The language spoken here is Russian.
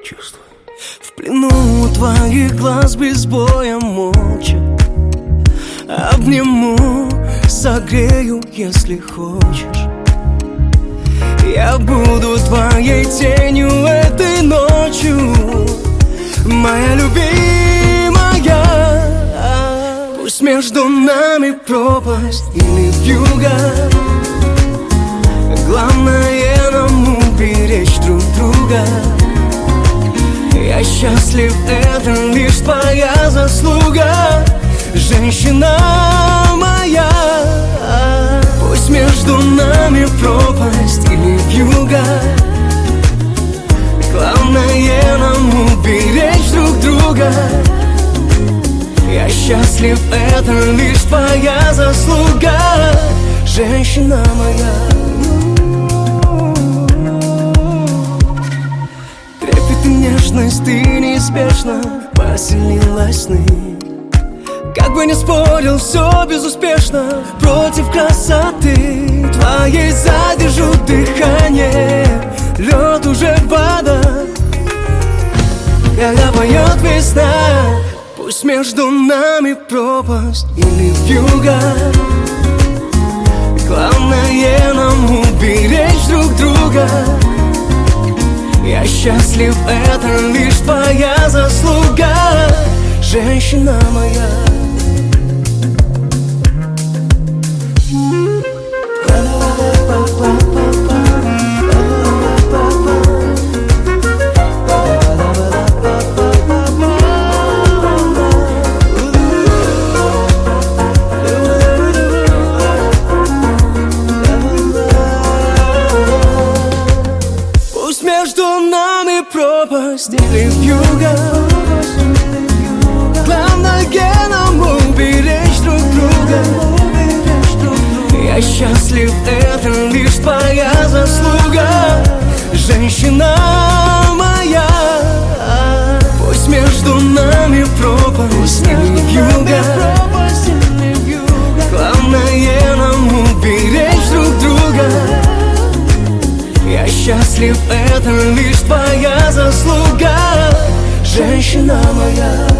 чувствуй. В плену твоих глаз без боя молча обниму, согрею, если хочешь. Я буду твоей тенью этой ночью, моя любимая. Пусть между нами пропасть или вьюга, главное нам уберечь друг друга. Я счастлив, это лишь твоя заслуга, женщина моя. Пусть между нами пропасть или вьюга, главное нам уберечь друг друга. Я счастлив, это лишь твоя заслуга, женщина моя. Трепет и нежность, ты неспешно поселилась сны. Как бы ни спорил, все безуспешно против красоты твоей. Задержу дыхание, лед уже вода, когда поет весна. Пусть между нами пропасть или вьюга, главное нам уберечь друг друга. Я счастлив, это лишь твоя заслуга, женщина моя. Между нами пропасть или вьюга, главное нам уберечь друг друга. Я счастлив, это лишь твоя заслуга, женщина моя. Пусть между нами пропасть или вьюга, главное нам уберечь друг друга. Я счастлив, это лишь твоя заслуга, женщина моя.